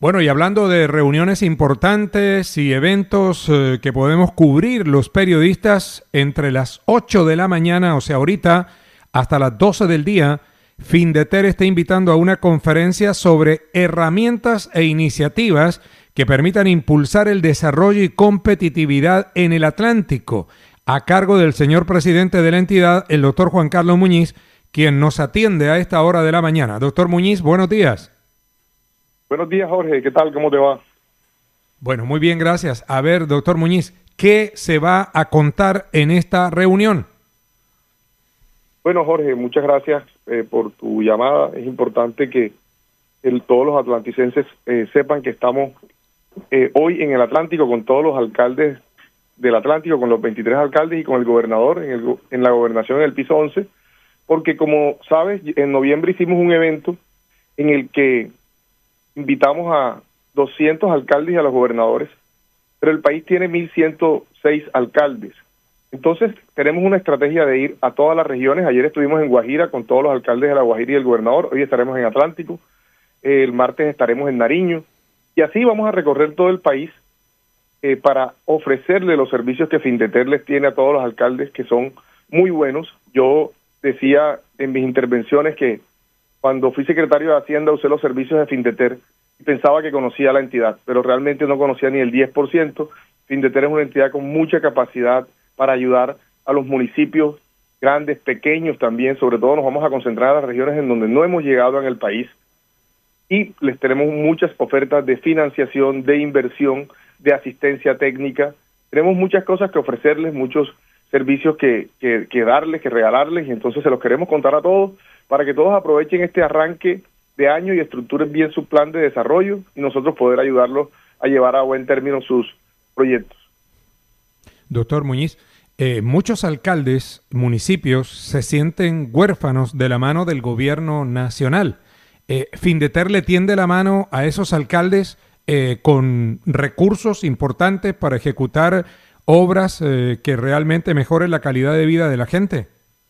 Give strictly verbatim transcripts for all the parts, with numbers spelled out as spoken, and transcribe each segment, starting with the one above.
Bueno, y hablando de reuniones importantes y eventos eh, que podemos cubrir los periodistas entre las ocho de la mañana, o sea, ahorita, hasta las doce del día, Findeter está invitando a una conferencia sobre herramientas e iniciativas que permitan impulsar el desarrollo y competitividad en el Atlántico, a cargo del señor presidente de la entidad, el doctor Juan Carlos Muñiz, quien nos atiende a esta hora de la mañana. Doctor Muñiz, buenos días. Buenos días, Jorge. ¿Qué tal? ¿Cómo te va? Bueno, muy bien, gracias. A ver, doctor Muñiz, ¿qué se va a contar en esta reunión? Bueno, Jorge, muchas gracias eh, por tu llamada. Es importante que el, todos los atlanticenses eh, sepan que estamos eh, hoy en el Atlántico con todos los alcaldes del Atlántico, con los veintitrés alcaldes y con el gobernador en, el, en la gobernación en el piso once, porque como sabes, en noviembre hicimos un evento en el que invitamos a doscientos alcaldes y a los gobernadores, pero el país tiene mil ciento seis alcaldes. Entonces, tenemos una estrategia de ir a todas las regiones. Ayer estuvimos en Guajira con todos los alcaldes de la Guajira y el gobernador. Hoy estaremos en Atlántico. El martes estaremos en Nariño. Y así vamos a recorrer todo el país eh, para ofrecerle los servicios que Findeter les tiene a todos los alcaldes, que son muy buenos. Yo decía en mis intervenciones que cuando fui secretario de Hacienda usé los servicios de Findeter y pensaba que conocía la entidad, pero realmente no conocía ni el diez por ciento. Findeter es una entidad con mucha capacidad para ayudar a los municipios grandes, pequeños también. Sobre todo nos vamos a concentrar en las regiones en donde no hemos llegado en el país y les tenemos muchas ofertas de financiación, de inversión, de asistencia técnica. Tenemos muchas cosas que ofrecerles, muchos servicios que, que, que darles, que regalarles, y entonces se los queremos contar a todos para que todos aprovechen este arranque de año y estructuren bien su plan de desarrollo y nosotros poder ayudarlos a llevar a buen término sus proyectos. Doctor Muñiz, eh, muchos alcaldes, municipios, se sienten huérfanos de la mano del gobierno nacional. Eh, Findeter le tiende la mano a esos alcaldes eh, con recursos importantes para ejecutar obras eh, que realmente mejoren la calidad de vida de la gente.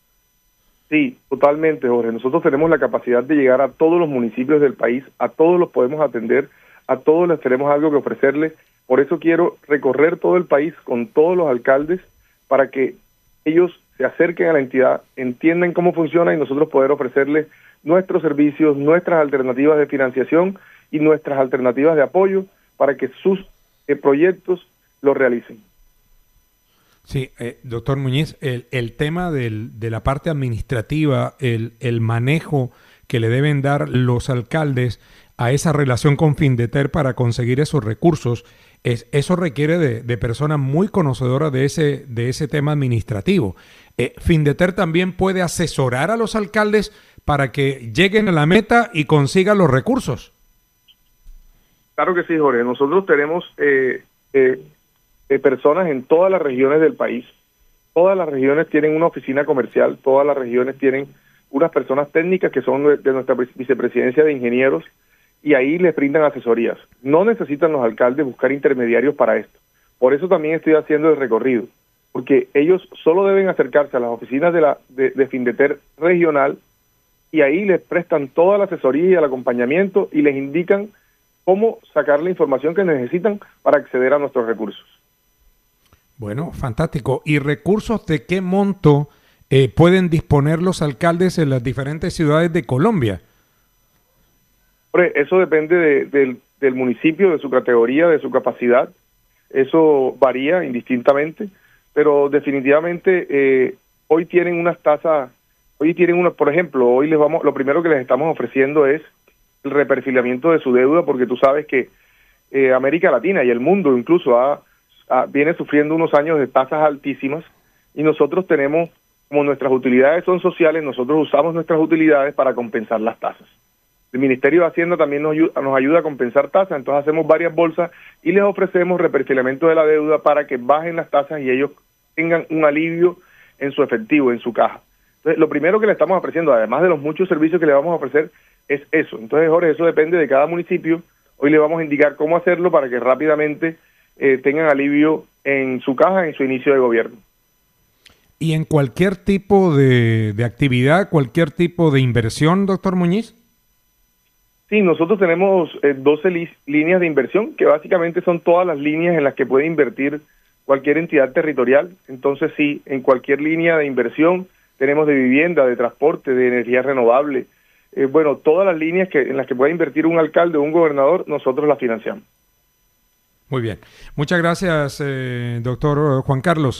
Sí, totalmente, Jorge. Nosotros tenemos la capacidad de llegar a todos los municipios del país, a todos los podemos atender, a todos les tenemos algo que ofrecerles. Por eso quiero recorrer todo el país con todos los alcaldes para que ellos se acerquen a la entidad, entiendan cómo funciona y nosotros poder ofrecerles nuestros servicios, nuestras alternativas de financiación y nuestras alternativas de apoyo para que sus eh, proyectos los realicen. Sí, eh, doctor Muñiz, el, el tema del, de la parte administrativa, el, el manejo que le deben dar los alcaldes a esa relación con Findeter para conseguir esos recursos, es, eso requiere de, de personas muy conocedoras de ese, de ese tema administrativo. Eh, Findeter también puede asesorar a los alcaldes para que lleguen a la meta y consigan los recursos. Claro que sí, Jorge. Nosotros tenemos eh, eh, eh, personas en todas las regiones del país. Todas las regiones tienen una oficina comercial, todas las regiones tienen unas personas técnicas que son de, de nuestra vicepresidencia de ingenieros, y ahí les brindan asesorías. No necesitan los alcaldes buscar intermediarios para esto. Por eso también estoy haciendo el recorrido, porque ellos solo deben acercarse a las oficinas de, la, de, de Findeter regional y ahí les prestan toda la asesoría y el acompañamiento y les indican cómo sacar la información que necesitan para acceder a nuestros recursos. Bueno, fantástico. ¿Y recursos de qué monto eh, pueden disponer los alcaldes en las diferentes ciudades de Colombia? Eso depende de, de, del municipio, de su categoría, de su capacidad. Eso varía indistintamente, pero definitivamente eh, hoy tienen unas tasas, hoy tienen unas, por ejemplo, hoy les vamos, lo primero que les estamos ofreciendo es el reperfilamiento de su deuda, porque tú sabes que eh, América Latina y el mundo incluso ha, ha, viene sufriendo unos años de tasas altísimas y nosotros tenemos, como nuestras utilidades son sociales, nosotros usamos nuestras utilidades para compensar las tasas. El Ministerio de Hacienda también nos ayuda, nos ayuda a compensar tasas, entonces hacemos varias bolsas y les ofrecemos reperfilamiento de la deuda para que bajen las tasas y ellos tengan un alivio en su efectivo, en su caja. Entonces, lo primero que le estamos ofreciendo, además de los muchos servicios que le vamos a ofrecer, es eso. Entonces, Jorge, eso depende de cada municipio. Hoy le vamos a indicar cómo hacerlo para que rápidamente eh, tengan alivio en su caja, en su inicio de gobierno. ¿Y en cualquier tipo de, de actividad, cualquier tipo de inversión, doctor Muñiz? Sí, nosotros tenemos eh, doce li líneas de inversión, que básicamente son todas las líneas en las que puede invertir cualquier entidad territorial. Entonces sí, en cualquier línea de inversión tenemos de vivienda, de transporte, de energía renovable. Eh, bueno, todas las líneas que en las que puede invertir un alcalde o un gobernador, nosotros las financiamos. Muy bien. Muchas gracias, eh, doctor Juan Carlos.